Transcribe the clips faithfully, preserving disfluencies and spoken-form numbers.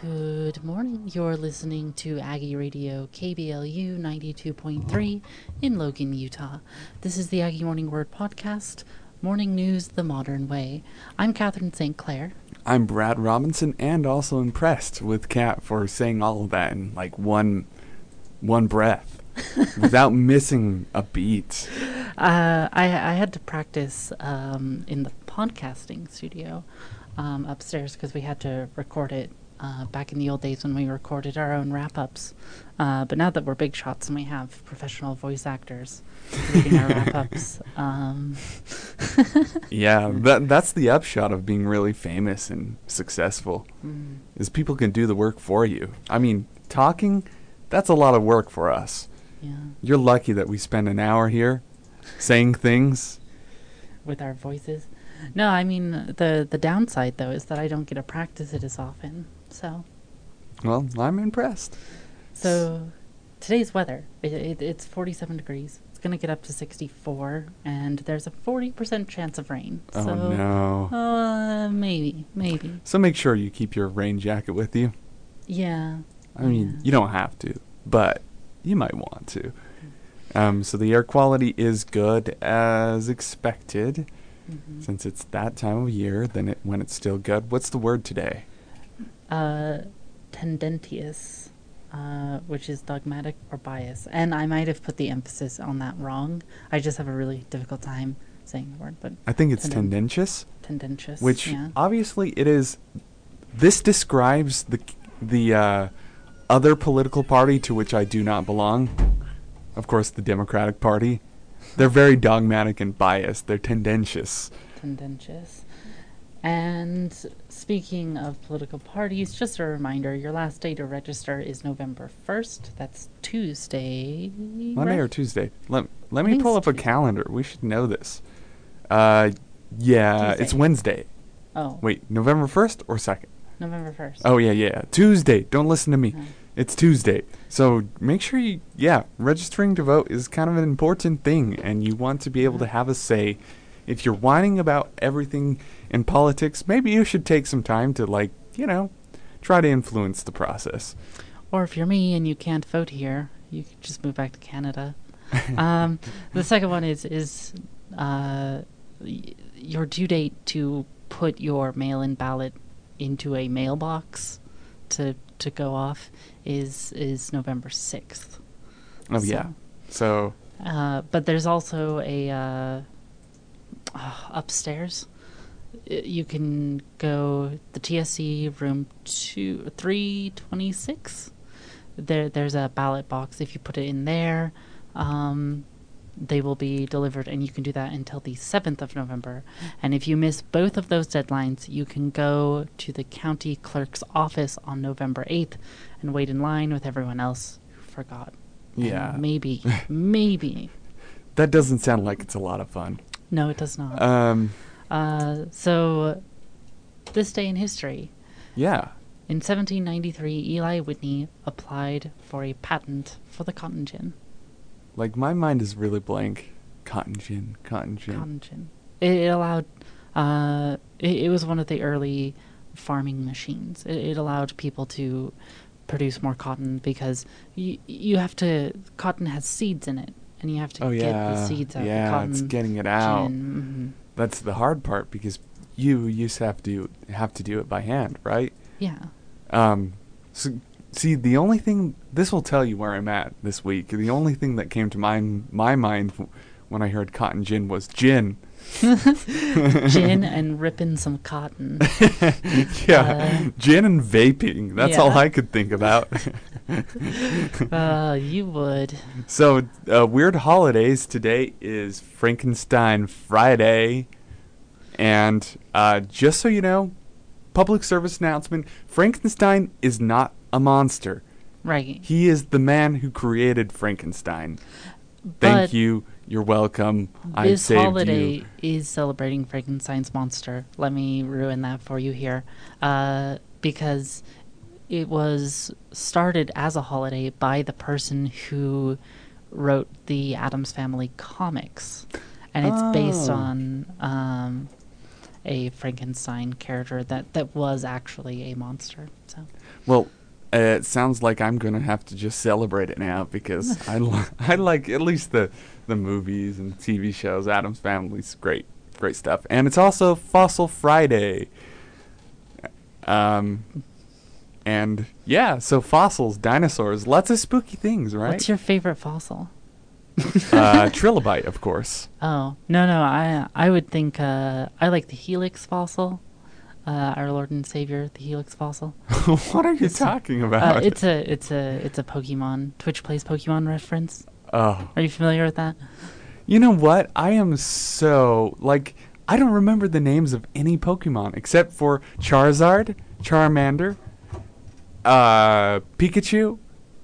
Good morning. You're listening to Aggie Radio K B L U ninety-two point three in Logan, Utah. This is the Aggie Morning Word Podcast, Morning News the Modern Way. I'm Catherine Saint Clair. I'm Brad Robinson, and also impressed with Kat for saying all of that in like one one breath without missing a beat. Uh, I, I had to practice um, in the podcasting studio um, upstairs because we had to record it uh, back in the old days when we recorded our own wrap-ups. Uh, but now that we're big shots and we have professional voice actors reading our wrap-ups. Um, yeah, that that's the upshot of being really famous and successful, mm. is people can do the work for you. I mean, talking, that's a lot of work for us. Yeah. You're lucky that we spend an hour here saying things with our voices. No, I mean, the the downside, though, is that I don't get to practice it as often. So, well, I'm impressed. So, today's weather, it, it, it's forty-seven degrees. It's going to get up to sixty-four, and there's a forty percent chance of rain. Oh, so, no. Uh, maybe, maybe. So make sure you keep your rain jacket with you. Yeah. I mean, yeah. you don't have to, but you might want to. Um, so the air quality is good as expected. Mm-hmm. Since it's that time of year, then it, when it's still good. What's the word today? Uh, tendentious, uh, which is dogmatic or bias. And I might have put the emphasis on that wrong. I just have a really difficult time saying the word. But I think it's tenden- tendentious. Tendentious, Which yeah. obviously it is. This describes the the uh, other political party to which I do not belong. Of course, the Democratic Party. They're very dogmatic and biased. They're tendentious. Tendentious. And speaking of political parties, just a reminder, your last day to register is November first. That's Tuesday. Monday right? or Tuesday? Let, let I me think pull it's up a Tuesday. calendar. We should know this. Uh, yeah, Tuesday. it's Wednesday. Oh, Wait, November first or second? November first. Oh, yeah, yeah. Tuesday. Don't listen to me. Oh. It's Tuesday. So make sure you, yeah, registering to vote is kind of an important thing, and you want to be able to have a say. If you're whining about everything in politics, maybe you should take some time to, like, you know, try to influence the process. Or if you're me and you can't vote here, you could just move back to Canada. um, the second one is, is uh, y- your due date to put your mail-in ballot into a mailbox to to go off is is November sixth. Oh, So, yeah. So, Uh, but there's also a uh, uh, upstairs. I- You can go the T S C room two three twenty six. There there's a ballot box. If you put it in there, um, they will be delivered, and you can do that until the seventh of November. And if you miss both of those deadlines, you can go to the county clerk's office on November eighth and wait in line with everyone else who forgot. yeah. And maybe, maybe. That doesn't sound like it's a lot of fun. No, it does not. Um, Uh, so, this day in history. yeah. In seventeen ninety-three, Eli Whitney applied for a patent for the cotton gin. Like, my mind is really blank. Cotton gin, cotton gin. Cotton gin. It, it allowed, uh, it, it was one of the early farming machines. It, it allowed people to produce more cotton because you, you have to, cotton has seeds in it, and you have to Oh, get yeah. the seeds out. Yeah, the cotton it's getting it out. gin. Mhm. That's the hard part, because you used to have to have to do it by hand, right? Yeah. Um, so, see, the only thing, this will tell you where I'm at this week. The only thing that came to mind, my mind w- when I heard cotton gin was gin. Gin and ripping some cotton. yeah, Uh, gin and vaping. That's all yeah. I could think about. Uh, you would. So, uh, weird holidays. Today is Frankenstein Friday. And uh, just so you know, public service announcement, Frankenstein is not a monster. Right. He is the man who created Frankenstein. But Thank you. You're welcome. I this saved holiday you. is celebrating Frankenstein's monster. Let me ruin that for you here. Uh, because it was started as a holiday by the person who wrote the Addams Family comics. And it's based Oh. on um, a Frankenstein character that, that was actually a monster. So Well, uh, it sounds like I'm gonna have to just celebrate it now because I li- I like at least the the movies and T V shows. Addams Family's great, great stuff, and it's also Fossil Friday. Um, and yeah, so fossils, dinosaurs, lots of spooky things, right? what's your favorite fossil? uh, trilobite, of course. Oh, no, no, I I would think uh, I like the Helix fossil, uh, our Lord and Savior, the Helix fossil. What are you It's- talking Uh, about? it's a it's a it's a Pokemon Twitch plays Pokemon reference. Oh, Are you familiar with that? you know what? I am so like I don't remember the names of any Pokemon except for Charizard, Charmander, uh, Pikachu,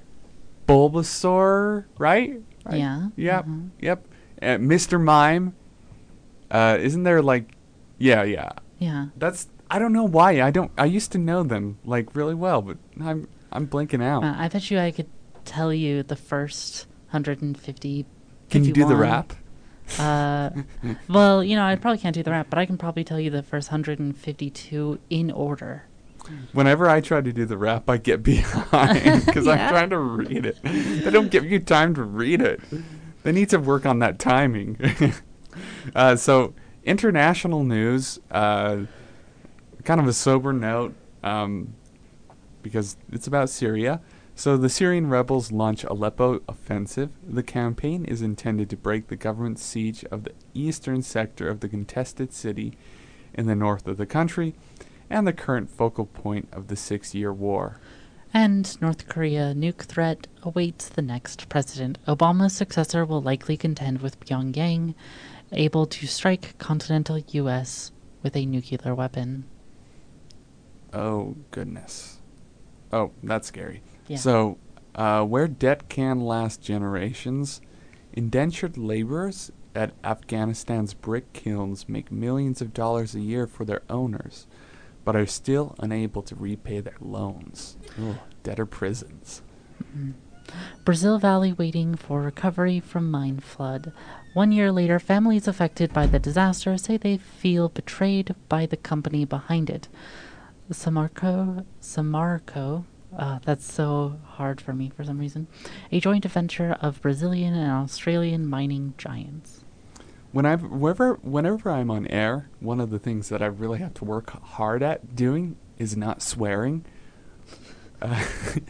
Bulbasaur, right? Right? Yeah. Yep. mhm. Yep. Uh, Mister Mime. Uh, isn't there like, yeah, yeah. Yeah. That's I don't know why I don't. I used to know them like really well, but I'm I'm blanking out. Uh, I bet you I could tell you the first one hundred fifty. Can you do the fifty-one. rap? Uh, well, you know, I probably can't do the rap, but I can probably tell you the first one hundred fifty-two in order. Whenever I try to do the rap, I get behind because Yeah. I'm trying to read it. They don't give you time to read it. They need to work on that timing. uh, so, international news, uh, kind of a sober note um, because it's about Syria. So, the Syrian rebels launch Aleppo offensive. The campaign is intended to break the government's siege of the eastern sector of the contested city in the north of the country, and the current focal point of the six-year war. And North Korea nuke threat awaits the next president. Obama's successor will likely contend with Pyongyang, able to strike continental U S with a nuclear weapon. Oh, goodness. Oh, that's scary. Yeah. So, uh, where debt can last generations, indentured laborers at Afghanistan's brick kilns make millions of dollars a year for their owners, but are still unable to repay their loans. Ugh, debtor prisons. Brazil Valley waiting for recovery from mine flood. One year later, families affected by the disaster say they feel betrayed by the company behind it. Samarco, Samarco, uh, that's so hard for me for some reason, a joint venture of Brazilian and Australian mining giants. When I whenever whenever I'm on air, one of the things that I really have to work hard at doing is not swearing. Uh,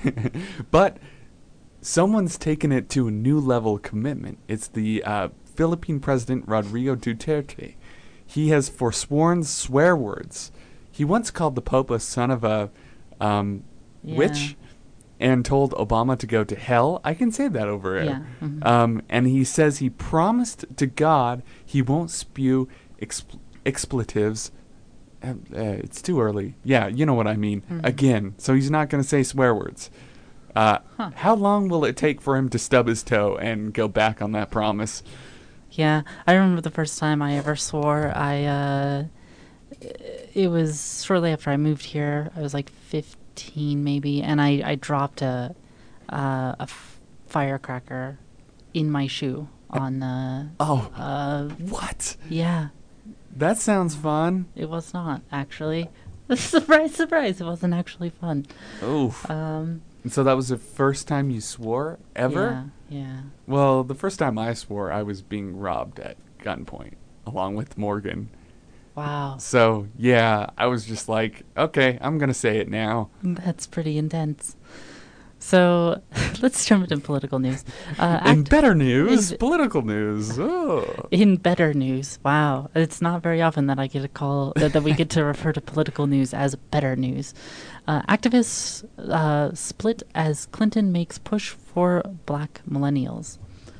but someone's taken it to a new level of commitment. It's the uh, Philippine President Rodrigo Duterte. He has forsworn swear words. He once called the Pope a son of a um, Yeah. witch and told Obama to go to hell. I can say that over air. Yeah. mhm. Um, and he says he promised to God he won't spew expl- expletives. Uh, uh, it's too early. Yeah, you know what I mean. Mhm. Again, so he's not going to say swear words. Uh, Huh. How long will it take for him to stub his toe and go back on that promise? Yeah, I remember the first time I ever swore. I uh, it was shortly after I moved here. I was like fifteen, maybe, and I, I dropped a uh, a f- firecracker in my shoe on. Uh, Oh, uh, what? yeah, That sounds fun. it was not actually. Surprise, surprise! It wasn't actually fun. Oof. Um, And so that was the first time you swore ever? Yeah, yeah. Well, the first time I swore, I was being robbed at gunpoint, along with Morgan. Wow, So, yeah, I was just like, okay, I'm going to say it now. that's pretty intense. So let's jump into political news. Uh, In act- better news, in- political news. Oh. In better news, wow! It's not very often that I get a call that, that we get to refer to political news as better news. Uh, activists uh, split as Clinton makes push for black millennials.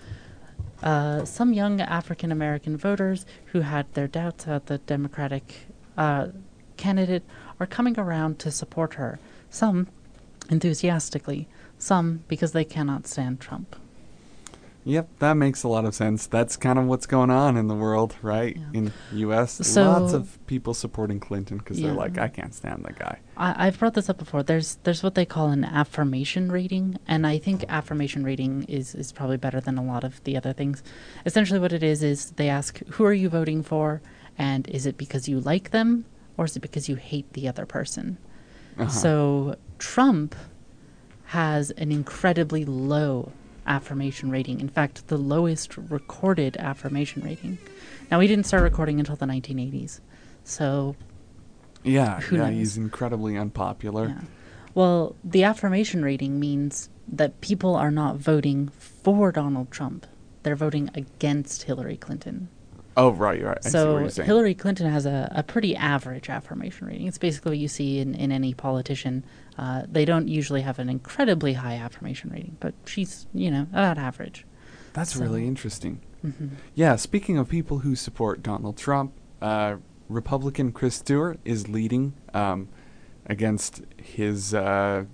Uh, some young African American voters who had their doubts about the Democratic uh, candidate are coming around to support her. Some enthusiastically, some because they cannot stand Trump. Yep, that makes a lot of sense. That's kind of what's going on in the world, right? Yeah. In U S So- Lots of people supporting Clinton because they're Yeah. like, I can't stand that guy. I, I've brought this up before. There's there's what they call an affirmation rating, and I think affirmation rating is, is probably better than a lot of the other things. Essentially, what it is is they ask, who are you voting for, And is it because you like them, or is it because you hate the other person? Uh-huh. So Trump has an incredibly low affirmation rating. In fact, the lowest recorded affirmation rating. Now, we didn't start recording until the nineteen eighties. So, Yeah, who yeah, knows? he's incredibly unpopular. Yeah. Well, the affirmation rating means that people are not voting for Donald Trump. They're voting against Hillary Clinton. Oh, right, right. I see what So you're saying. Hillary Clinton has a, a pretty average affirmation rating. It's basically what you see in, in any politician. Uh, they don't usually have an incredibly high affirmation rating, but she's, you know, about average. That's So- really interesting. hmm Yeah, speaking of people who support Donald Trump, uh, Republican Chris Stewart is leading um, against his uh,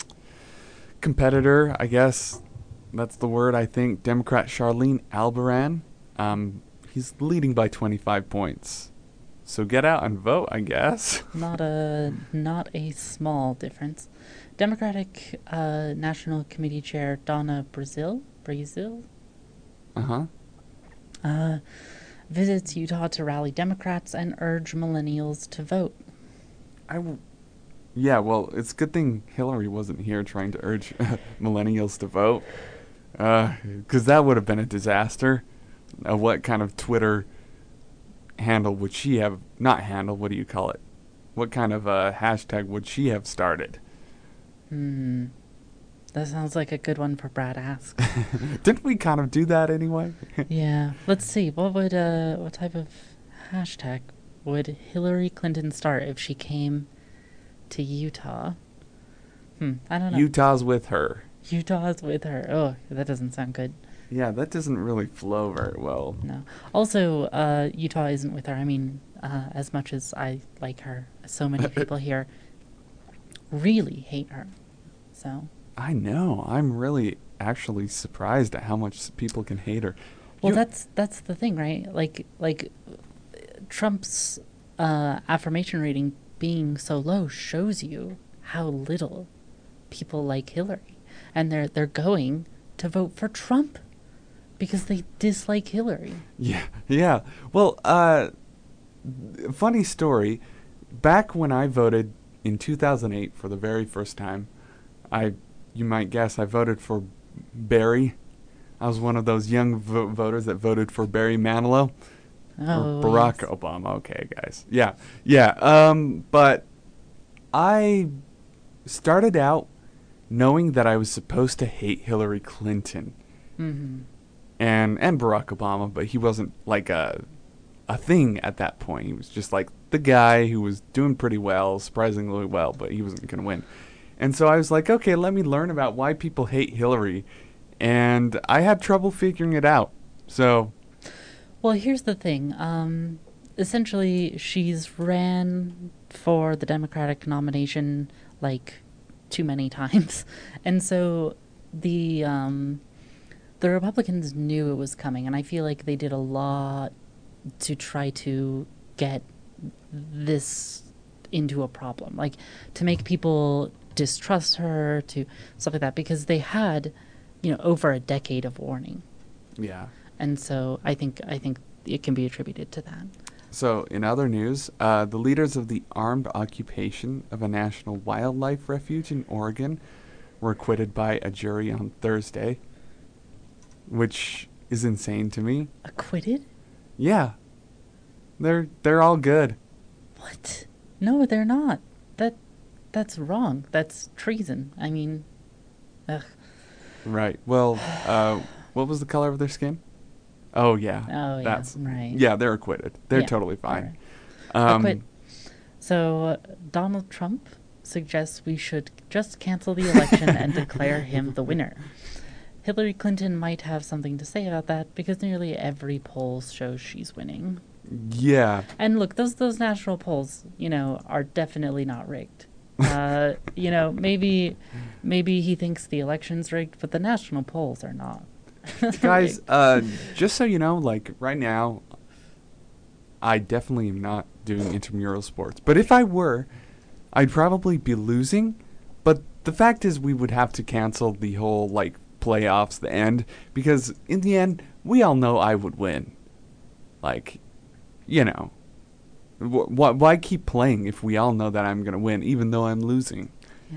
competitor, I guess that's the word, I think, Democrat Charlene Albaran. Um, he's leading by twenty-five points. So get out and vote, I guess. Not a not a small difference. Democratic uh, National Committee Chair Donna Brazil Brazil Uh-huh. uh, visits Utah to rally Democrats and urge millennials to vote. I w- yeah, well, it's a good thing Hillary wasn't here trying to urge millennials to vote. Because that would have been a disaster. Uh, what kind of Twitter handle would she have, not handle, what do you call it? What kind of uh, hashtag would she have started? Hmm. That sounds like a good one for Brad Ask. Didn't we kind of do that anyway? Yeah. Let's see. What would uh what type of hashtag would Hillary Clinton start if she came to Utah? Hmm. I don't know. Utah's with her. Utah's with her. Oh, that doesn't sound good. Yeah, that doesn't really flow very well. No. Also, uh, Utah isn't with her. I mean, uh, as much as I like her, so many people here really hate her. So. I know. I'm really actually surprised at how much people can hate her. Well, You- that's that's the thing, right? Like like Trump's uh, affirmation rating being so low shows you how little people like Hillary, and they're they're going to vote for Trump because they dislike Hillary. Yeah, yeah. Well, uh, funny story. Back when I voted in two thousand eight for the very first time, I, you might guess, I voted for Barry. I was one of those young vo- voters that voted for Barry Manilow. Oh, or Barack yes. Obama. Okay, guys. Yeah, yeah. Um, but I started out knowing that I was supposed to hate Hillary Clinton Mm-hmm. and and Barack Obama, but he wasn't like a a thing at that point. He was just like the guy who was doing pretty well, surprisingly well, but he wasn't going to win. And so I was like, okay, let me learn about why people hate Hillary, and I had trouble figuring it out. So, Well, here's the thing. Um, essentially, she's ran for the Democratic nomination like too many times, and so the um, the Republicans knew it was coming, and I feel like they did a lot to try to get this into a problem, like to make people distrust her, to stuff like that, because they had, you know, over a decade of warning. yeah. And so I think I think it can be attributed to that. So, in other news, uh, the leaders of the armed occupation of a national wildlife refuge in Oregon were acquitted by a jury on Thursday, which is insane to me. Acquitted? Yeah, they're they're all good. What? No, they're not. That that's wrong. That's treason. I mean, ugh. Right. Well, uh, what was the color of their skin? Oh yeah. Oh, yeah, That's right. Yeah, they're acquitted. They're Yeah, totally fine. alright. Um, Acquit. So uh, Donald Trump suggests we should just cancel the election and declare him the winner. Hillary Clinton might have something to say about that because nearly every poll shows she's winning. Yeah. And look, those those national polls, you know, are definitely not rigged. Uh, you know, maybe maybe he thinks the election's rigged, but the national polls are not. Guys, rigged. uh, just so you know, like right now, I definitely am not doing intramural sports. But if I were, I'd probably be losing. But the fact is, we would have to cancel the whole like playoffs, the end, because in the end, we all know I would win. Like, you know, Wh- wh- why keep playing if we all know that I'm going to win, even though I'm losing? Yeah.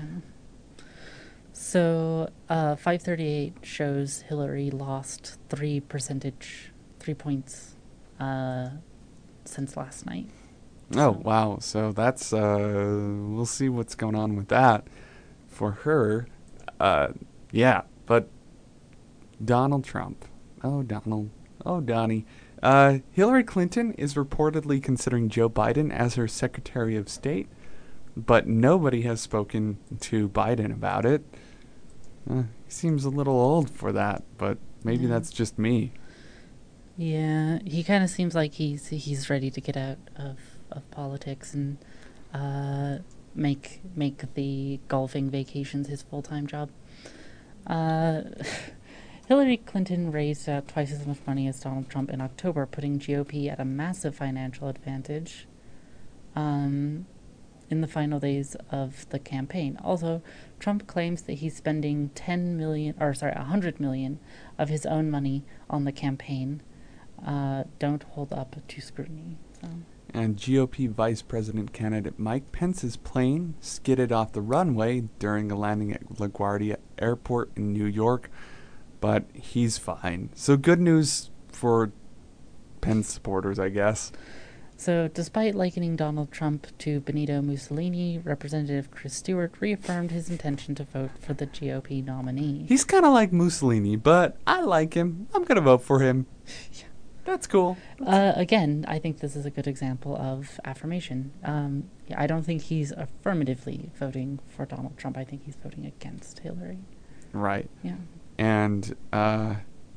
So, uh, five thirty-eight shows Hillary lost three percentage, three points, uh, since last night. Oh, So- wow. So that's, uh, we'll see what's going on with that for her. Uh, yeah, but Donald Trump. Oh, Donald. Oh, Donnie. Uh, Hillary Clinton is reportedly considering Joe Biden as her Secretary of State, but nobody has spoken to Biden about it. Uh, he seems a little old for that, but maybe Yeah. that's just me. Yeah, he kind of seems like he's he's ready to get out of, of politics and uh, make make the golfing vacations his full time job. Uh, Hillary Clinton raised uh, twice as much money as Donald Trump in October, putting G O P at a massive financial advantage um, in the final days of the campaign. Also, Trump claims that he's spending ten million, or sorry, one hundred million of his own money on the campaign. Uh, don't hold up to scrutiny. So. And G O P Vice President candidate Mike Pence's plane skidded off the runway during a landing at LaGuardia Airport in New York, but he's fine. So good news for Pence supporters, I guess. So, despite likening Donald Trump to Benito Mussolini, Representative Chris Stewart reaffirmed his intention to vote for the G O P nominee. He's kind of like Mussolini, but I like him. I'm going to vote for him. Yeah. That's cool. Uh, again, I think this is a good example of affirmation. Um, yeah, I don't think he's affirmatively voting for Donald Trump. I think he's voting against Hillary. Right. Yeah. And uh,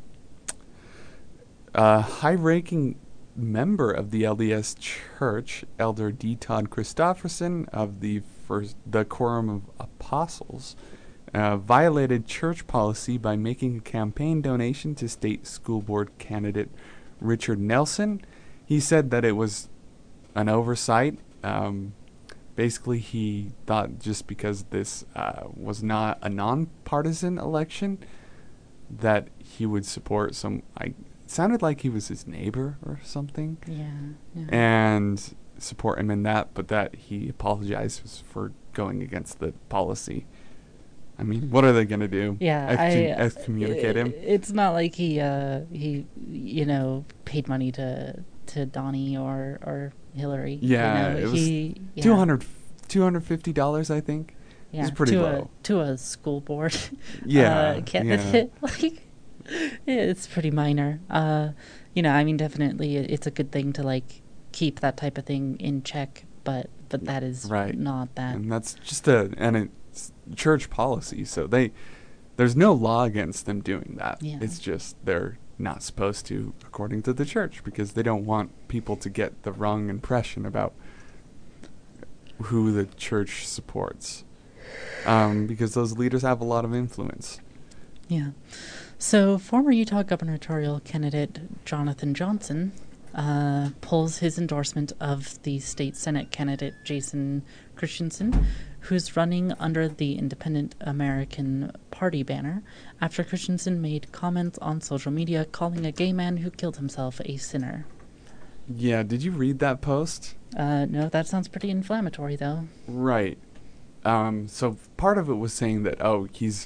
a high-ranking member of the L D S Church, Elder D. Todd Christofferson of the first, the Quorum of Apostles, uh, violated church policy by making a campaign donation to state school board candidate Richard Nelson. He said that it was an oversight. Um, basically, he thought just because this uh, was not a nonpartisan election, that he would support some. I it sounded like he was his neighbor or something, Yeah. yeah. and support him in that, but that he apologized for going against the policy. I mean, what are they gonna do? Yeah, Excom- I, excommunicate him? i- It's not like he, uh, he, you know, paid money to to Donnie or or Hillary. Yeah, you know, it was he, yeah, two hundred, two hundred fifty dollars, I think. yeah, was pretty to low. A, to a school board. Yeah, uh, candidate. Like, it's pretty minor. Uh, you know, I mean, definitely, it, it's a good thing to like keep that type of thing in check, but but that is Right. not that. And that's just a and it's church policy, so they there's no law against them doing that. Yeah. It's just they're not supposed to, according to the church, because they don't want people to get the wrong impression about who the church supports, um, because those leaders have a lot of influence. Yeah. So, former Utah gubernatorial candidate Jonathan Johnson uh, pulls his endorsement of the state Senate candidate Jason Christensen, who's running under the Independent American Party banner, after Christensen made comments on social media calling a gay man who killed himself a sinner. Yeah, did you read that post? Uh, no, that sounds pretty inflammatory, though. Right. Um, so part of it was saying that, oh, he's,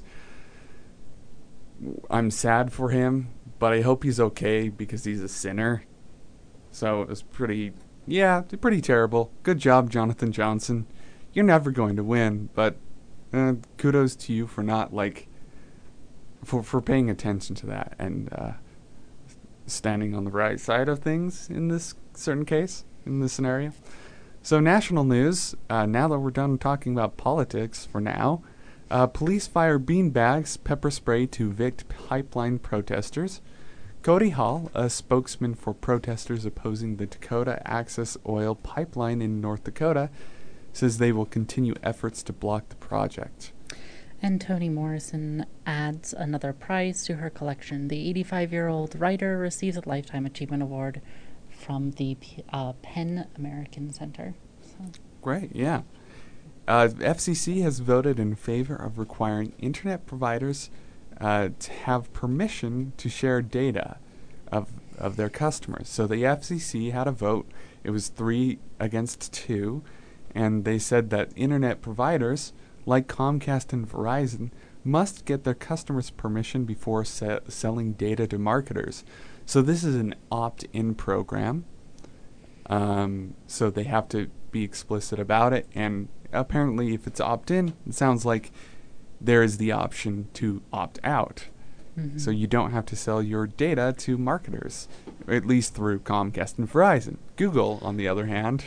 I'm sad for him, but I hope he's okay because he's a sinner. So it was pretty, yeah, pretty terrible. Good job, Jonathan Johnson. You're never going to win, but uh, kudos to you for not, like, for, for paying attention to that and uh, standing on the right side of things in this certain case, in this scenario. So national news, uh, now that we're done talking about politics for now, uh, police fire beanbags, pepper spray to evict pipeline protesters. Cody Hall, a spokesman for protesters opposing the Dakota Access Oil Pipeline in North Dakota, says they will continue efforts to block the project. And Toni Morrison adds another prize to her collection. The eighty-five-year-old writer receives a Lifetime Achievement Award from the P- uh, PEN American Center. So. Great, yeah. Uh, F C C has voted in favor of requiring internet providers uh, to have permission to share data of of their customers. So the F C C had a vote. It was three against two, and they said that internet providers like Comcast and Verizon must get their customers' permission before se- selling data to marketers. So this is an opt-in program. Um, so they have to be explicit about it, and apparently if it's opt-in, it sounds like there is the option to opt out. Mm-hmm. So you don't have to sell your data to marketers, at least through Comcast and Verizon. Google, on the other hand,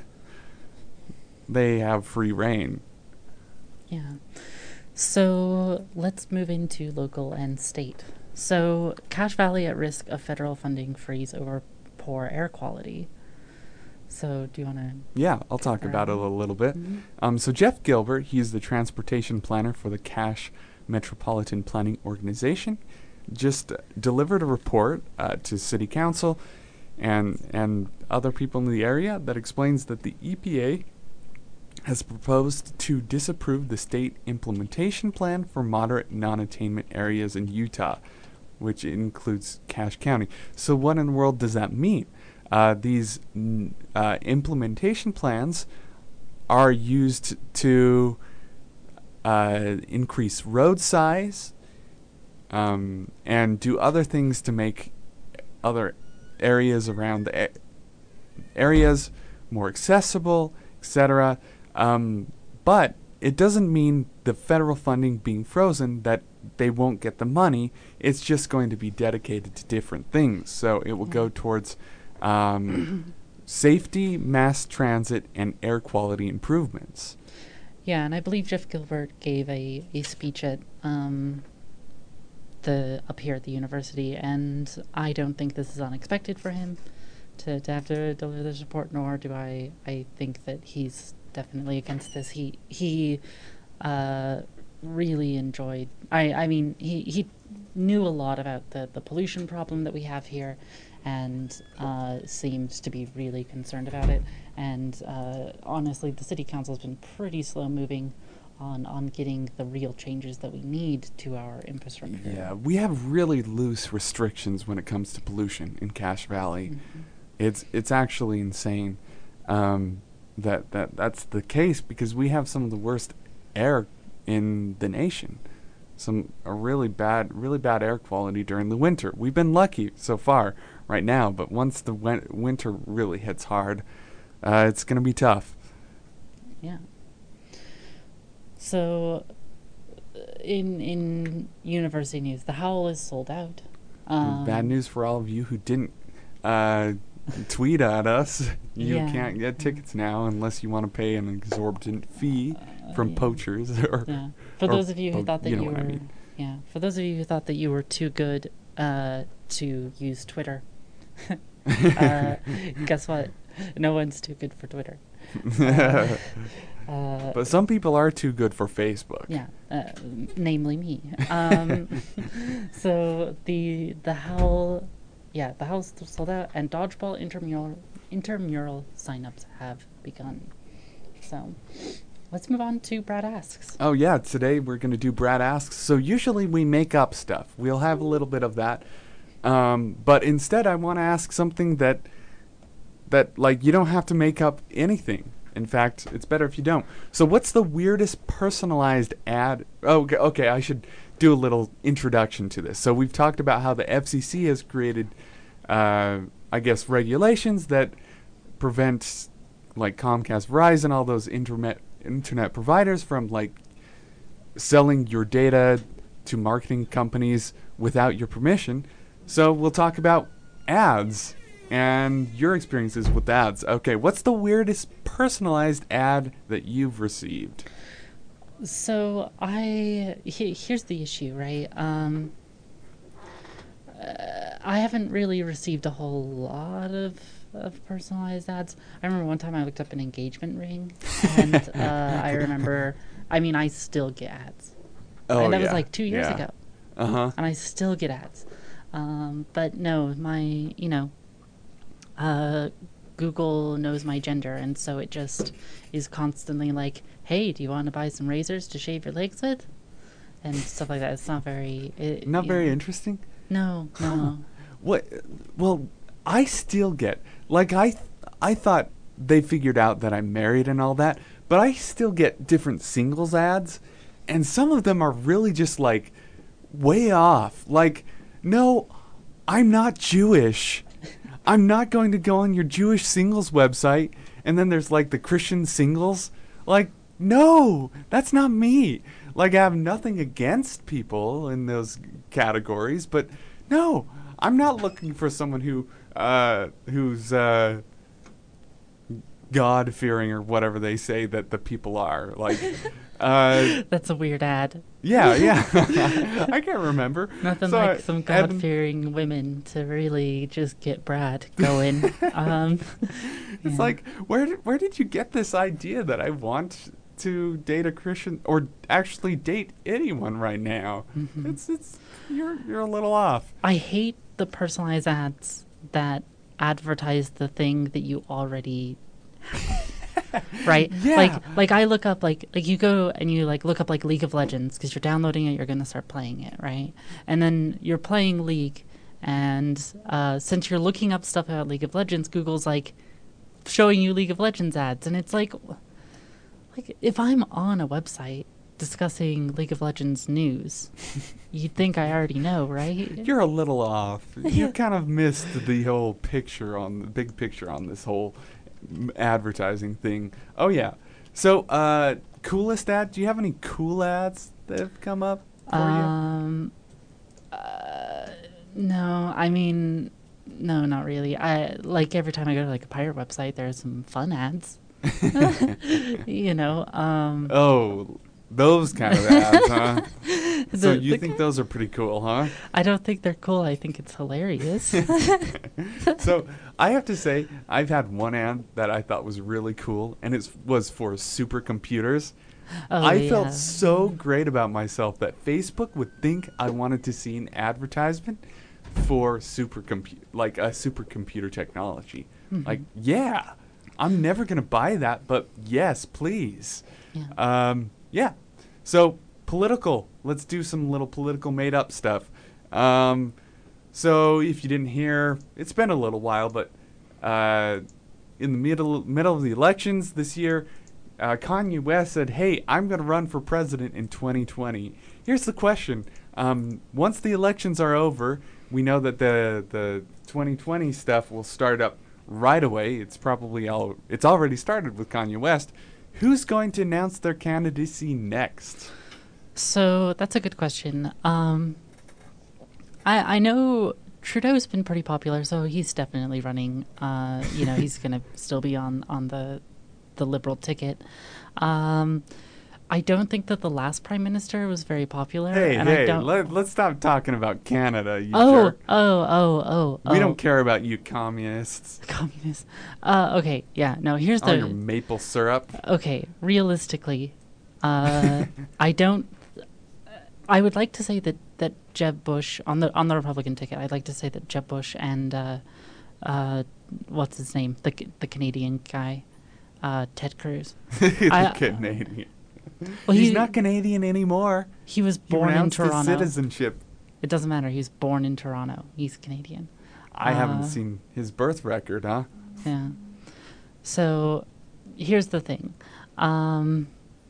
they have free reign. Yeah. So let's move into local and state. So Cache Valley at risk of federal funding freeze over poor air quality. So do you want to... Yeah, I'll talk about it a little bit. Mm-hmm. Um, so Jeff Gilbert, he's the transportation planner for the Cache Metropolitan Planning Organization, just uh, delivered a report uh, to City Council and and other people in the area that explains that the E P A has proposed to disapprove the state implementation plan for moderate non-attainment areas in Utah, which includes Cache County. So what in the world does that mean? Uh, these n- uh, implementation plans are used to uh, increase road size um, and do other things to make other areas around the a- areas more accessible, et cetera. Um, but it doesn't mean the federal funding being frozen that they won't get the money. It's just going to be dedicated to different things. So it will go towards um, safety, mass transit, and air quality improvements. Yeah, and I believe Jeff Gilbert gave a, a speech at um, the up here at the university, and I don't think this is unexpected for him to, to have to deliver this report, nor do I, I think that he's definitely against this. He he uh, really enjoyed, I, I mean, he, he knew a lot about the, the pollution problem that we have here, and uh, seemed to be really concerned about it. And uh, honestly, the city council has been pretty slow moving on, on getting the real changes that we need to our infrastructure. Yeah, we have really loose restrictions when it comes to pollution in Cache Valley. Mm-hmm. It's it's actually insane um, that, that that's the case, because we have some of the worst air in the nation. Some a really bad, really bad air quality during the winter. We've been lucky so far right now, but once the win- winter really hits hard, uh, it's going to be tough. Yeah. So, uh, in in university news, the Howl is sold out. Um, Bad news for all of you who didn't uh, tweet at us. You Yeah. can't get tickets now unless you want to pay an exorbitant fee Uh, from yeah. poachers. Or Yeah. For or those of you who po- thought that you you, know were, what I mean. yeah. For those of you who thought that you were too good uh, to use Twitter, uh, guess what? No one's too good for Twitter. Uh, uh, But some people are too good for Facebook. Yeah, uh, namely me. Um, so the the Howl, yeah, the Howl's sold out, and dodgeball intramural intramural signups have begun. So let's move on to Brad Asks. Oh yeah, today we're going to do Brad Asks. So usually we make up stuff. We'll have a little bit of that. Um, but instead I want to ask something that that like you don't have to make up anything. In fact, it's better if you don't. So what's the weirdest personalized ad? Oh, okay, okay, I should do a little introduction to this. So we've talked about how the F C C has created, uh, I guess, regulations that prevent, like Comcast, Verizon, all those internet internet providers from like selling your data to marketing companies without your permission. So we'll talk about ads and your experiences with ads. Okay, what's the weirdest personalized ad that you've received? So I he, here's the issue, right? Um, uh, I haven't really received a whole lot of of personalized ads. I remember one time I looked up an engagement ring, and uh, I remember, I mean, I still get ads, Oh, and that yeah. was like two years yeah. ago, Uh huh. and I still get ads. Um, but no, my you know, uh, Google knows my gender, and so it just is constantly like, "Hey, do you want to buy some razors to shave your legs with?" and stuff like that. It's not very. It, Not you very know, interesting. No, no. what? Well, I still get like I I thought they figured out that I'm married and all that, but I still get different singles ads, and some of them are really just like way off. Like, no, I'm not Jewish. I'm not going to go on your Jewish singles website. And then there's like the Christian singles. Like, no, that's not me. Like, I have nothing against people in those categories, but no, I'm not looking for someone who uh, who's uh, God-fearing or whatever they say that the people are. Like, uh, That's a weird ad. yeah, yeah. I can't remember. Nothing So like I- some and- God-fearing women to really just get Brad going. um, It's yeah. like, where did, where did you get this idea that I want to date a Christian or actually date anyone right now? Mhm. It's it's you're you're a little off. I hate the personalized ads that advertise the thing that you already have. Right? Yeah. Like like I look up like like you go and you like look up like League of Legends because you're downloading it, you're going to start playing it, right? And then you're playing League, and uh, since you're looking up stuff about League of Legends, Google's like showing you League of Legends ads, and it's like like if I'm on a website discussing League of Legends news, you'd think I already know, right? You're a little off. Yeah. You kind of missed the whole picture on the big picture on this whole m- advertising thing. Oh yeah. So, uh, coolest ad? Do you have any cool ads that have come up for Um, uh, no, I mean, no, not really. I like every time I go to like a pirate website, there's some fun ads. You know, um, you? Oh, those kind of ads, huh? So the- you the think ki- those are pretty cool, huh? I don't think they're cool. I think it's hilarious. So I have to say, I've had one ad that I thought was really cool, and it was for supercomputers. Oh, I yeah. felt so great about myself that Facebook would think I wanted to see an advertisement for supercompu like a supercomputer technology. Mhm. Like, yeah, I'm never gonna buy that, but yes, please. Yeah. Um, yeah. So political. Let's do some little political made-up stuff. Um, so if you didn't hear, it's been a little while, but uh, in the middle middle of the elections this year, uh, Kanye West said, "Hey, I'm going to run for president in twenty twenty." Here's the question: um, once the elections are over, we know that the the twenty twenty stuff will start up right away. It's probably all it's already started with Kanye West. Who's going to announce their candidacy next? So that's a good question. Um, I I know Trudeau's been pretty popular, so he's definitely running. Uh, you know, he's gonna still be on on the the Liberal ticket. Um, I don't think that the last prime minister was very popular. Hey, and I hey, don't, let, let's stop talking about Canada, you oh, jerk. oh, oh, oh, oh. We don't care about you communists. Communist. Uh, okay, yeah. No, here's Oh, your the. maple syrup. Okay, realistically, uh, I don't. I would like to say that, that Jeb Bush on the on the Republican ticket. I'd like to say that Jeb Bush and uh, uh, what's his name, the Ca- the Canadian guy, uh, Ted Cruz. the I- Canadian. Well, He's he- not Canadian anymore. He was He born in renounced his Toronto. citizenship. It doesn't matter. He was born in Toronto. He's Canadian. I haven't Uh, seen his birth record, huh? Yeah. So, here's the thing. Um,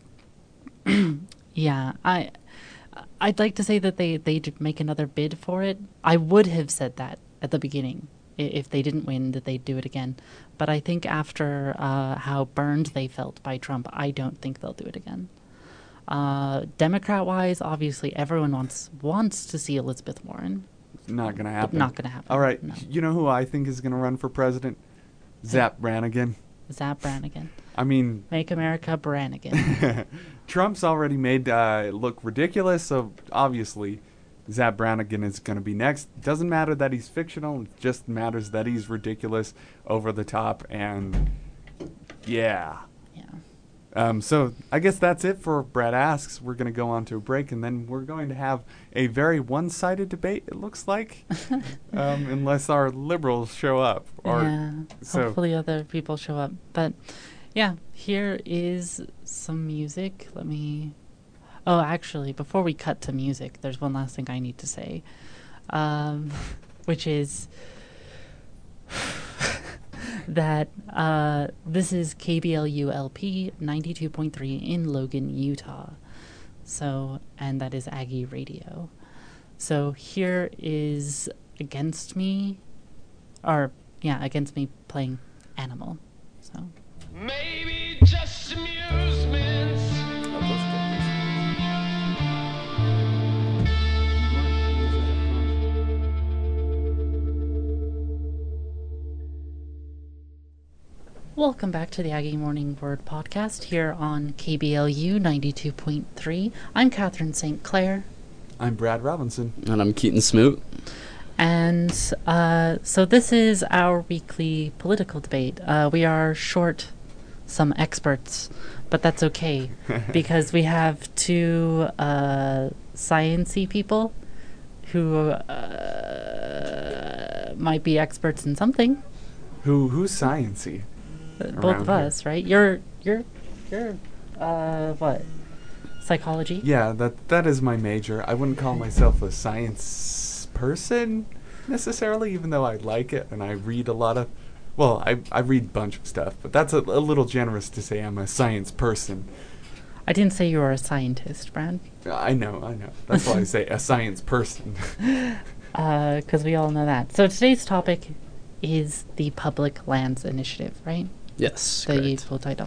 yeah, I, I'd like to say that they they'd make another bid for it. I would have said that at the beginning. I- If they didn't win, that they'd do it again. But I think after uh, how burned they felt by Trump, I don't think they'll do it again. Uh, Democrat-wise, obviously, everyone wants wants to see Elizabeth Warren. Not gonna But happen. not going to happen. All right. No. You know who I think is gonna run for president? Zap Brannigan. Zap Brannigan. I mean, Make America Brannigan. Trump's already made uh, it look ridiculous, so obviously Zap Brannigan is going to be next. Doesn't matter that he's fictional, it just matters that he's ridiculous, over the top, and yeah. Yeah. Um, so I guess that's it for Brad Asks. We're going to go on to a break, and then we're going to have a very one-sided debate, it looks like, um, unless our liberals show up. Or yeah. so- Hopefully other people show up. But yeah, here is some music. Let me. Oh, actually, before we cut to music, there's one last thing I need to say. Um, which is that uh, this is K B L U L P ninety-two point three in Logan, Utah. So, and that is Aggie Radio. So here is Against Me, or yeah, Against Me playing Animal. So maybe just amusements. welcome back to the Aggie Morning Word Podcast here on K B L U ninety-two point three. I'm Catherine Saint Clair. I'm Brad Robinson. And I'm Keaton Smoot. And uh, so this is our weekly political debate. Uh, we are short some experts, but that's okay because we have two uh, science-y people who uh, might be experts in something. Who who's sciencey? Uh, Both of here? us, right? You're you're you're uh, what? Psychology? Yeah, that that is my major. I wouldn't call myself a science person necessarily, even though I like it and I read a lot of. Well, I I read a bunch of stuff, but that's a, a little generous to say I'm a science person. I didn't say you were a scientist, Brad. I know, I know. That's why I say a science person. Because uh, we all know that. So today's topic is the Public Lands Initiative, right? Yes, The correct. full title.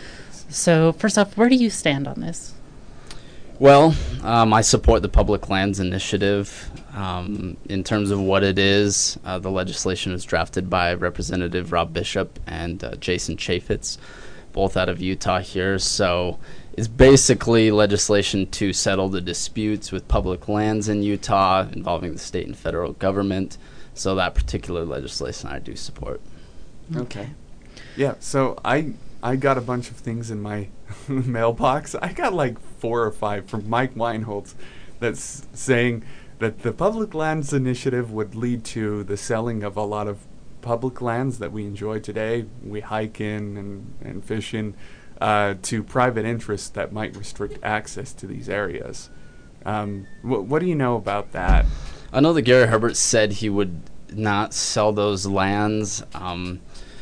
So first off, where do you stand on this? Well, um, I support the Public Lands Initiative. Um, in terms of what it is, uh, the legislation was drafted by Representative Rob Bishop and uh, Jason Chaffetz, both out of Utah here. So it's basically legislation to settle the disputes with public lands in Utah involving the state and federal government. So that particular legislation I do support. Okay. Yeah, so I I got a bunch of things in my mailbox. I got like four or five from Mike Weinholz that's saying that the Public Lands Initiative would lead to the selling of a lot of public lands that we enjoy today, we hike in and, and fish in, uh, to private interests that might restrict access to these areas. Um, wh- what do you know about that? I know that Gary Herbert said he would not sell those lands. Um,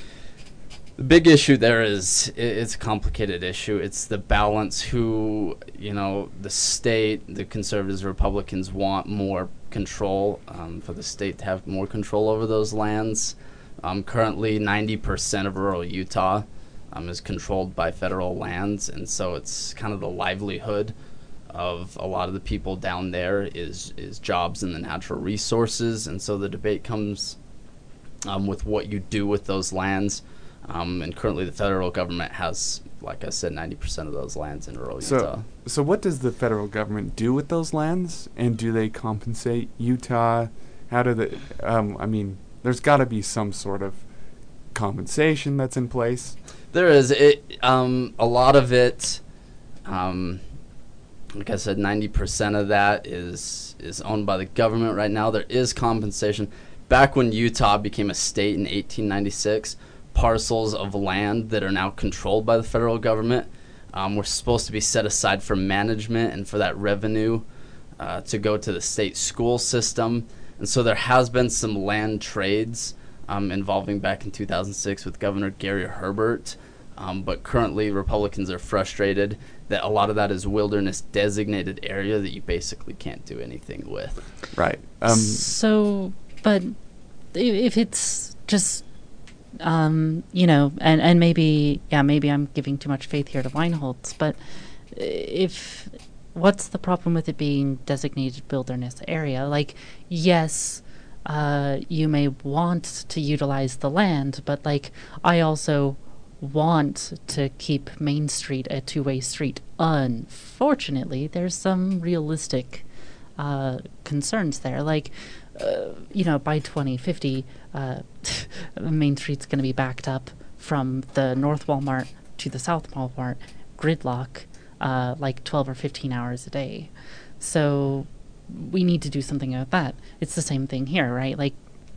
the big issue there is i it's a complicated issue. It's the balance who, you know, the state, the conservatives, Republicans want more control, um, for the state to have more control over those lands. Um, currently, ninety percent of rural Utah um, is controlled by federal lands, and so it's kind of the livelihood of a lot of the people down there is is jobs in the natural resources, and so the debate comes um, with what you do with those lands. Um, and currently, the federal government has, like I said, ninety percent of those lands in rural So, Utah. so what does the federal government do with those lands, and do they compensate Utah? How do they? Um, I mean, there's got to be some sort of compensation that's in place. There is it. Um, a lot of it. Um, Like I said, ninety percent of that is is owned by the government right now. There is compensation. Back when Utah became a state in eighteen ninety-six, parcels of land that are now controlled by the federal government um, were supposed to be set aside for management and for that revenue uh, to go to the state school system. And so there has been some land trades um, involving back in two thousand six with Governor Gary Herbert. Um, but currently, Republicans are frustrated that a lot of that is wilderness designated area that you basically can't do anything with. Right. Um, So, but i- if it's just, um, you know, and, and maybe, yeah, maybe I'm giving too much faith here to Weinholz, but if, what's the problem with it being designated wilderness area? Like, yes, uh, you may want to utilize the land, but like, I also want to keep Main Street a two-way street. Unfortunately, there's some realistic uh, concerns there. Like, uh, you know, by twenty fifty, uh, Main Street's going to be backed up from the North Walmart to the South Walmart, gridlock, uh, like twelve or fifteen hours a day. So we need to do something about that. It's the same thing here, right? Like,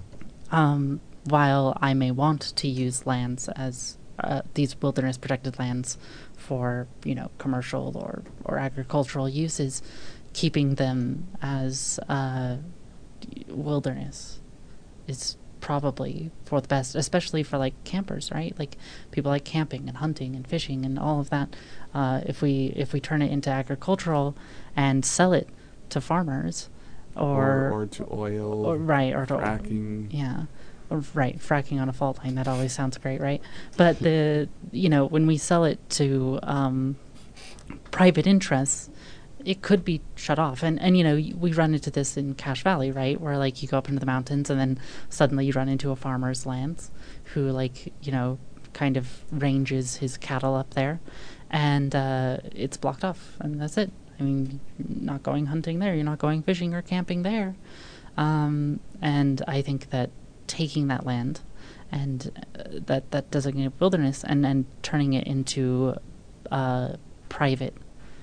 um, while I may want to use lands as Uh, these wilderness protected lands for, you know, commercial or, or agricultural uses, keeping them as uh, wilderness is probably for the best, especially for like campers, right? Like people like camping and hunting and fishing and all of that. Uh, if we if we turn it into agricultural and sell it to farmers, or or, or to oil, or, right, or to fracking. yeah, or, right, fracking on a fault line. That always sounds great, right? But the you know when we sell it to um, private interests, it could be shut off. And, and, you know, y- we run into this in Cache Valley, right? Where, like, you go up into the mountains and then suddenly you run into a farmer's lands who, like, you know, kind of ranges his cattle up there. And uh, it's blocked off. And that's it. I mean, you're not going hunting there. You're not going fishing or camping there. Um, and I think that taking that land and uh, that, that designated wilderness and, and turning it into uh, private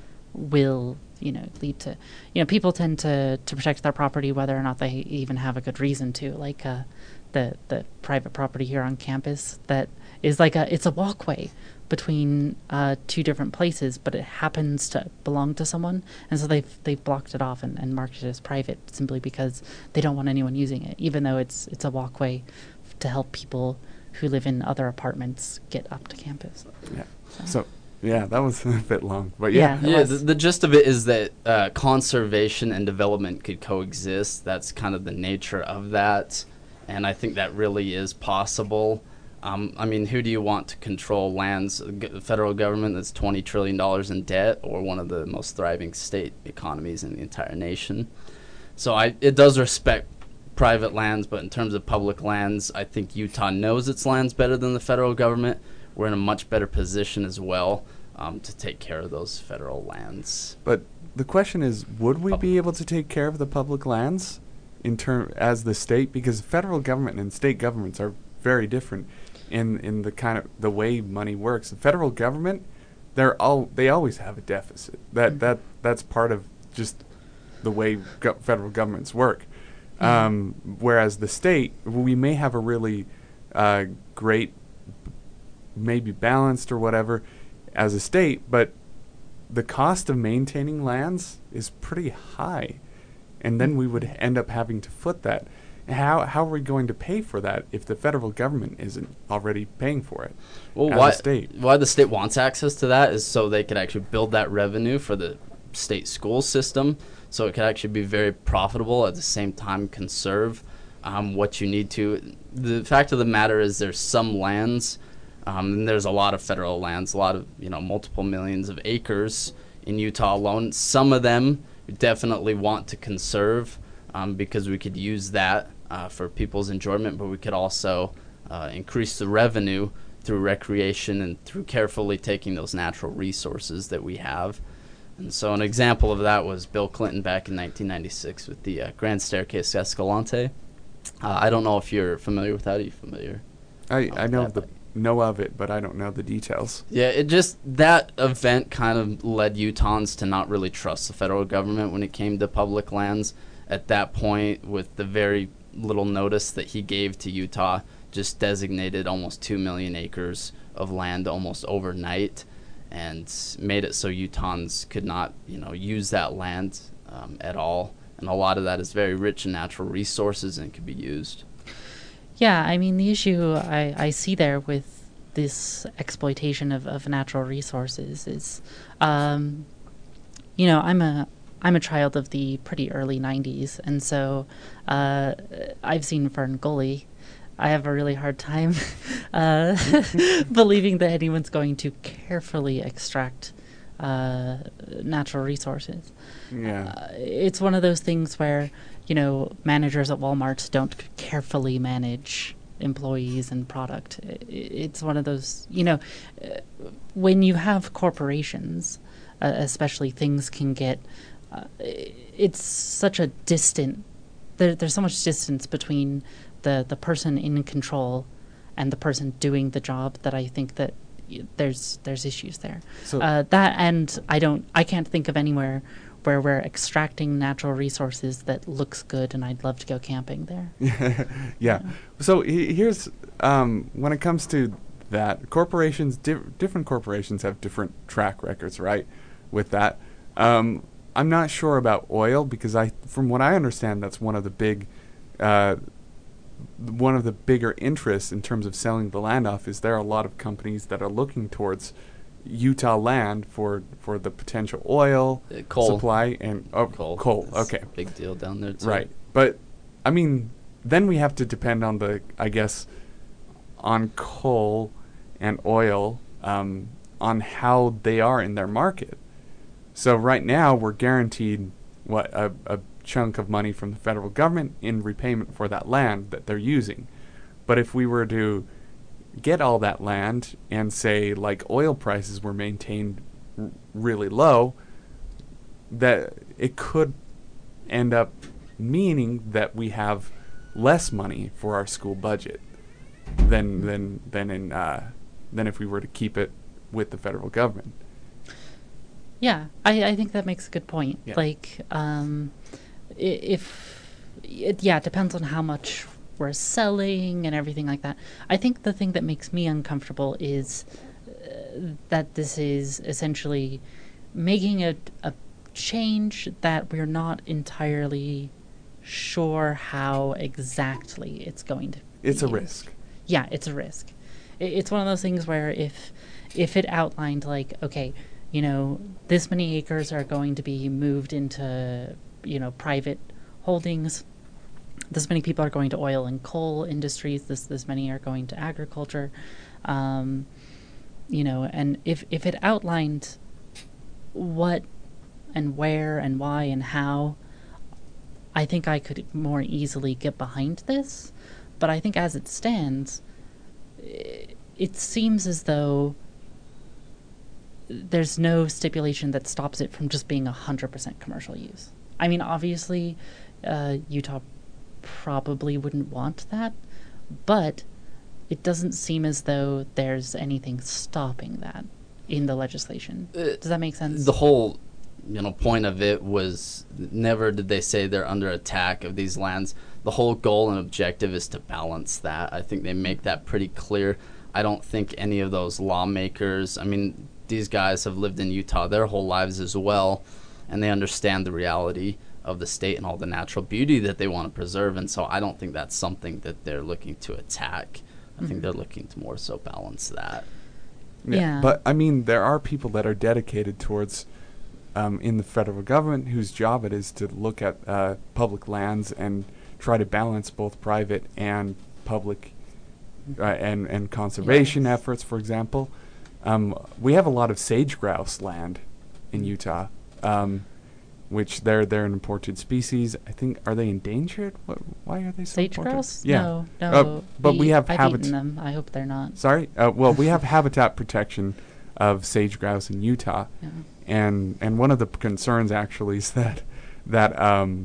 will, you know, lead to, you know, people tend to, to protect their property whether or not they even have a good reason to, like uh, the the private property here on campus that is like a, it's a walkway between uh, two different places, but it happens to belong to someone, and so they've they've blocked it off and, and marked it as private simply because they don't want anyone using it, even though it's it's a walkway f- to help people who live in other apartments get up to campus. Yeah. So, So, yeah, that was a bit long, but yeah. Yeah. It Yeah, was. the, the gist of it is that uh, conservation and development could coexist. That's kind of the nature of that, and I think that really is possible. Um, I mean, who do you want to control lands? The federal government that's twenty trillion dollars in debt, or one of the most thriving state economies in the entire nation? So I, it does respect private lands, but in terms of public lands, I think Utah knows its lands better than the federal government. We're in a much better position as well um, to take care of those federal lands. But the question is, would we be able to take care of the public lands in term as the state? Because federal government and state governments are very different in in the kind of the way money works. The federal government, they're all they always have a deficit. That Mhm. that that's part of just the way go- federal governments work. Mhm. Um, whereas the state, we may have a really uh, great, maybe balanced or whatever, as a state, but the cost of maintaining lands is pretty high, and then we would end up having to foot that. How how are we going to pay for that if the federal government isn't already paying for it? Well, as why, a state? why the state wants access to that is so they could actually build that revenue for the state school system, so it could actually be very profitable, at the same time conserve um, what you need to. The fact of the matter is there's some lands, um, and there's a lot of federal lands, a lot of, you know, multiple millions of acres in Utah alone. Some of them we definitely want to conserve um, because we could use that uh, for people's enjoyment, but we could also uh, increase the revenue through recreation and through carefully taking those natural resources that we have. And so an example of that was Bill Clinton back in nineteen ninety-six with the uh, Grand Staircase Escalante. Uh, I don't know if you're familiar with that. Are you familiar? I, I Oh, know that the might- know of it, but I don't know the details. Yeah, it just, that event kind of led Utahns to not really trust the federal government when it came to public lands. At that point, with the very little notice that he gave to Utah, just designated almost two million acres of land almost overnight, and made it so Utahns could not, you know, use that land um, at all. And a lot of that is very rich in natural resources and can be used. Yeah, I mean, the issue I, I see there with this exploitation of, of natural resources is, um, you know, I'm a I'm a child of the pretty early nineties, and so uh, I've seen Fern Gully. I have a really hard time uh, believing that anyone's going to carefully extract uh, natural resources. Yeah. Uh, it's one of those things where, you know, managers at Walmart don't c- carefully manage employees and product. I- It's one of those, you know, uh, when you have corporations, uh, especially, things can get, uh, i- it's such a distant, there, there's so much distance between the, the person in control and the person doing the job that I think that y- there's there's issues there. So Uh, that and I don't I can't think of anywhere where we're extracting natural resources that looks good, and I'd love to go camping there. yeah. So he- here's um, when it comes to that, corporations, di- different corporations have different track records, right? With that, um, I'm not sure about oil because I, from what I understand, that's one of the big uh, one of the bigger interests in terms of selling the land off is there are a lot of companies that are looking towards Utah land for for the potential oil Uh, coal. supply and oh, Coal. coal. That's Okay, a big deal down there too. right. But I mean, then we have to depend on the, I guess, on coal and oil, um, on how they are in their market. So right now we're guaranteed what a, a chunk of money from the federal government in repayment for that land that they're using. But if we were to get all that land and say like oil prices were maintained r- really low, that it could end up meaning that we have less money for our school budget than than than in uh, than if we were to keep it with the federal government. Yeah, I, I think that makes a good point. Yeah. Like, um, i- if it, yeah, it depends on how much we're selling and everything like that. I think the thing that makes me uncomfortable is uh, that this is essentially making a, a change that we're not entirely sure how exactly it's going to. It's a be used. risk. Yeah, it's a risk. I- It's one of those things where if if it outlined like, okay, you know, this many acres are going to be moved into, you know, private holdings. This many people are going to oil and coal industries. This this many are going to agriculture. Um, you know, and if if it outlined what and where and why and how, I think I could more easily get behind this. But I think as it stands, i- it seems as though there's no stipulation that stops it from just being one hundred percent commercial use. I mean, obviously, uh, Utah probably wouldn't want that, but it doesn't seem as though there's anything stopping that in the legislation. Uh, Does that make sense? The whole, you know, point of it was never did they say they're under attack of these lands. The whole goal and objective is to balance that. I think they make that pretty clear. I don't think any of those lawmakers, I mean, these guys have lived in Utah their whole lives as well, and they understand the reality of the state and all the natural beauty that they want to preserve. And so I don't think that's something that they're looking to attack. I think they're looking to more so balance that. Yeah. But I mean, there are people that are dedicated towards, um, in the federal government, whose job it is to look at uh, public lands and try to balance both private and public uh, and and conservation Yes. efforts. For example, um, we have a lot of sage grouse land in Utah, um, which they're they're an imported species. I think, are they endangered? What, why are they so Sage important? grouse? Yeah. No, no. Uh, but we the- have I've habit- eaten them. I hope they're not. Sorry. Uh, well, we have habitat protection of sage grouse in Utah, Yeah. and and one of the p- concerns actually is that that um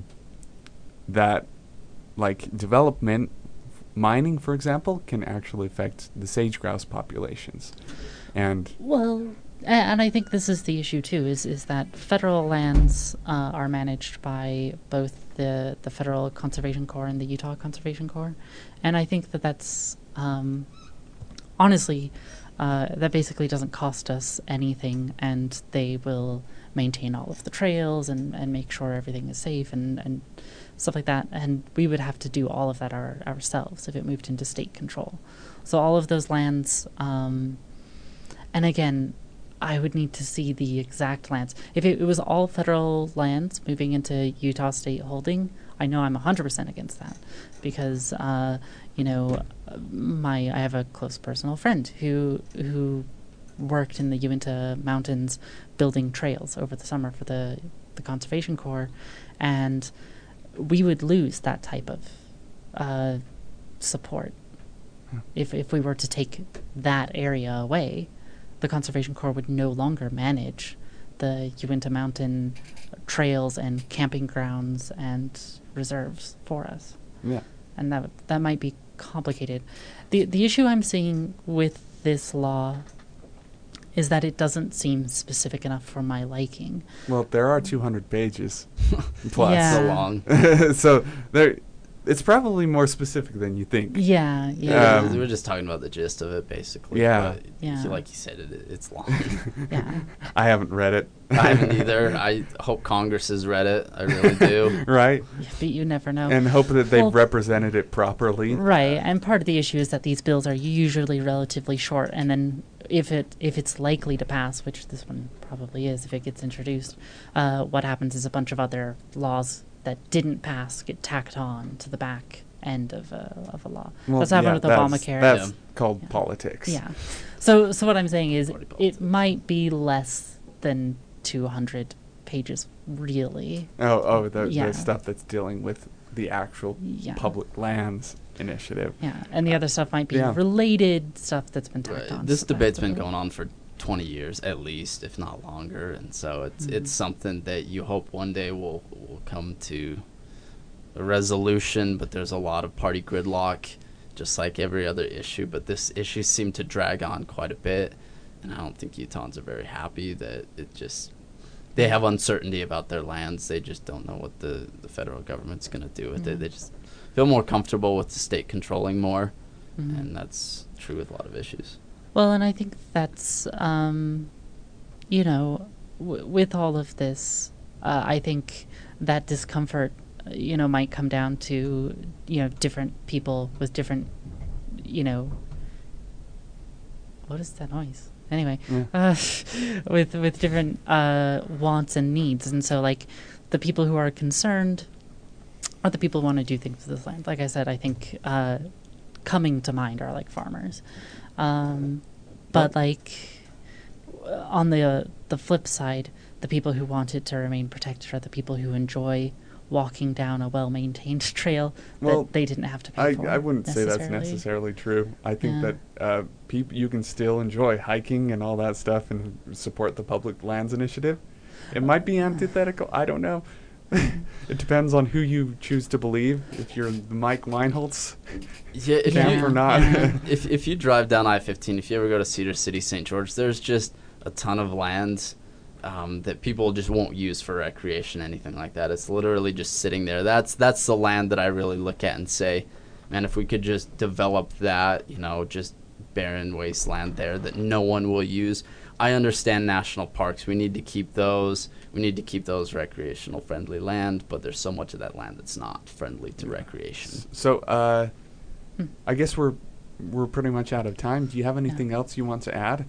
that like development f- mining, for example, can actually affect the sage grouse populations, and Well, a- and I think this is the issue too. Is is that federal lands uh, are managed by both the the Federal Conservation Corps and the Utah Conservation Corps, and I think that that's um, honestly uh, that basically doesn't cost us anything, and they will maintain all of the trails and, and make sure everything is safe and, and stuff like that. And we would have to do all of that our, ourselves if it moved into state control. So all of those lands. Um, And again, I would need to see the exact lands. If it, it was all federal lands moving into Utah state holding, I know I'm one hundred percent against that. Because, uh, you know, my I have a close personal friend who who worked in the Uinta Mountains building trails over the summer for the, the Conservation Corps. And we would lose that type of uh, support if if we were to take that area away. The Conservation Corps would no longer manage the Uinta Mountain trails and camping grounds and reserves for us, yeah. and that that might be complicated. the The issue I'm seeing with this law is that it doesn't seem specific enough for my liking. Well, there are two hundred pages plus. Yeah. So long. So there, it's probably more specific than you think. Yeah, yeah. Yeah, Um, we were just talking about the gist of it, basically. Yeah. But Yeah. like you said, it, it's long. yeah. I haven't read it. I haven't either. I hope Congress has read it. I really do. Right? Yeah, but you never know. And hope that they've Well- represented it properly. Right, and part of the issue is that these bills are usually relatively short, and then if it if it's likely to pass, which this one probably is if it gets introduced, uh, what happens is a bunch of other laws that didn't pass get tacked on to the back end of a of a law. Well, That's happened yeah, with that's, Obamacare. That's Yeah. called Yeah. politics. Yeah. So so what I'm saying is Party it politics. might be less than two hundred pages, really. Oh, oh, the, Yeah. the stuff that's dealing with the actual Yeah. public lands initiative. Yeah, and the other stuff might be Yeah. related stuff that's been tacked Right. on. This so debate's that's been okay. going on for twenty years at least, if not longer, and so it's Mhm. it's something that you hope one day will will come to a resolution. But there's a lot of party gridlock, just like every other issue. But this issue seemed to drag on quite a bit, and I don't think Utahns are very happy that it just. They have uncertainty about their lands. They just don't know what the, the federal government's going to do with it. Mhm. They just feel more comfortable with the state controlling more, Mhm. and that's true with a lot of issues. Well, and I think that's, um, you know, w- with all of this, uh, I think that discomfort, uh, you know, might come down to, you know, different people with different, you know, what is that noise? Anyway, Yeah. uh, with with different uh, wants and needs, and so like the people who are concerned are the people who want to do things with this land. Like I said, I think uh, coming to mind are like farmers, um, but like uh, on the uh, the flip side, the people who want it to remain protected are the people who enjoy walking down a well-maintained trail Well, that they didn't have to pay I, for. I wouldn't say that's necessarily. necessarily true. I think Yeah. that uh, peop- you can still enjoy hiking and all that stuff and support the Public Lands Initiative. It might be antithetical. I don't know. It depends on who you choose to believe. If you're the Mike Weinholtz Yeah, if camp you, or not. Yeah. if if you drive down I fifteen, if you ever go to Cedar City, Saint George, there's just a ton of land um, that people just won't use for recreation, anything like that. It's literally just sitting there. That's that's the land that I really look at and say, man, if we could just develop that, you know, just barren wasteland there that no one will use. I understand national parks. We need to keep those. We need to keep those recreational friendly land, but there's so much of that land that's not friendly to recreation. So, uh, Hmm. I guess we're we're pretty much out of time. Do you have anything else you want to add?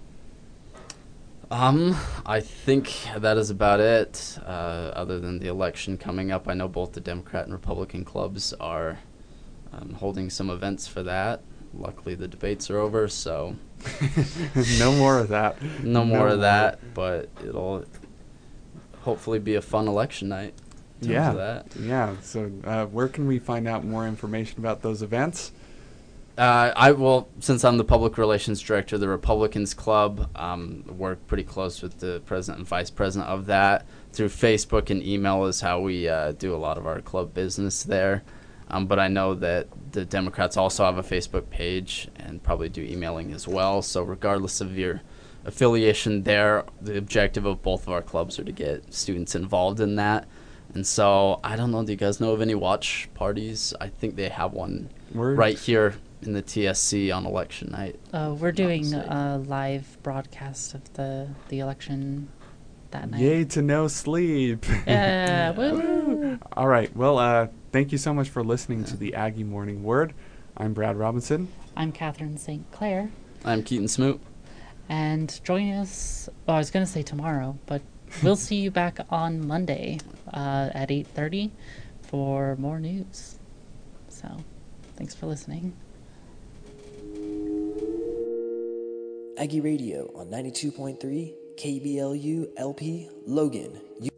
Um, I think that is about it. Uh, other than the election coming up, I know both the Democrat and Republican clubs are um, holding some events for that. Luckily, the debates are over, so No more of that. no more No of more. that. But it'll hopefully be a fun election night. in terms Yeah. of that. Yeah. So, uh, where can we find out more information about those events? Uh, I will, since I'm the public relations director of the Republicans Club, um, work pretty close with the president and vice president of that. Through Facebook and email is how we uh, do a lot of our club business there. Um, but I know that the Democrats also have a Facebook page and probably do emailing as well. So regardless of your affiliation there, the objective of both of our clubs are to get students involved in that. And so I don't know, do you guys know of any watch parties? I think they have one We're right here in the T S C on election night. Uh, we're doing mistake. a live broadcast of the the election that night. Yay to no sleep. Yeah, woo. All right. Well, uh, thank you so much for listening Yeah. to the Aggie Morning Word. I'm Brad Robinson. I'm Catherine Saint Clair, I'm Keaton Smoot. and join us. Well, I was going to say tomorrow, but we'll see you back on Monday uh, at eight thirty for more news. So, thanks for listening. Aggie Radio on ninety-two point three K B L U L P Logan.